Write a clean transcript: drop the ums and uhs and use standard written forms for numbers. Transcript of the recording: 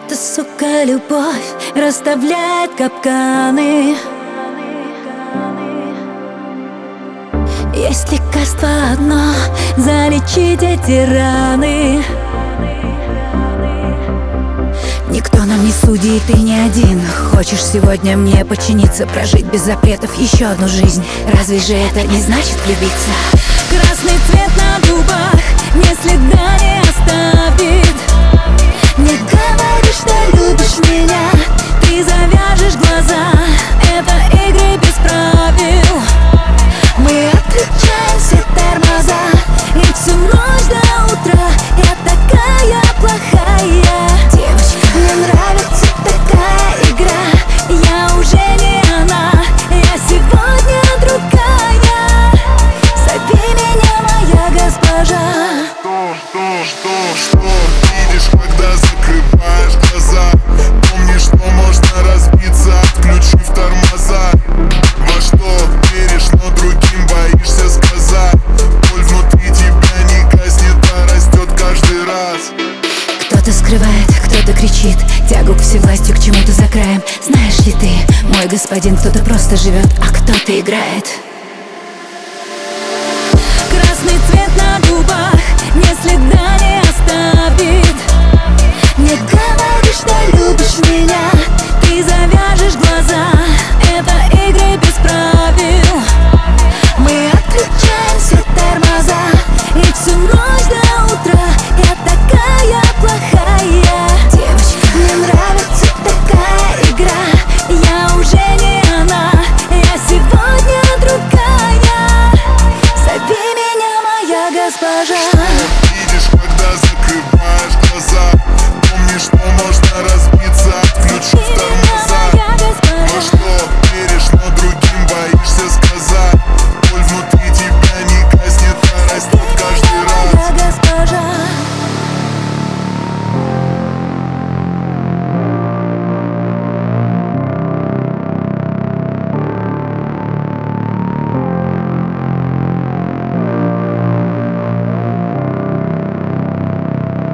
Эта, сука, любовь расставляет капканы. Есть лекарство одно — залечить эти раны. Никто нам не судит и не один. Хочешь сегодня мне подчиниться, прожить без запретов еще одну жизнь? Разве же это не значит влюбиться? Красный цвет на губах ни следа не оставит. Не говори, что любишь меня, ты завяжешь глаза. Это игры без правил. Мы отключаем все тормоза, и всю ночь до утра. Я такая плохая девочка, мне нравится такая игра. Я уже не она, я сегодня другая. Зови меня, моя госпожа. Что видишь, когда закрываешь глаза? Помни, что можно разбиться, отключив тормоза. Во что веришь, но другим боишься сказать. Боль внутри тебя не гаснет, а растет каждый раз. Кто-то скрывает, кто-то кричит, тягу к всевластью, к чему-то за краем. Знаешь ли ты, мой господин, кто-то просто живет, а кто-то играет. Красный цвет на губах ни следа не оставит. Не говори, что любишь меня, ты завяжешь глаза. Это игры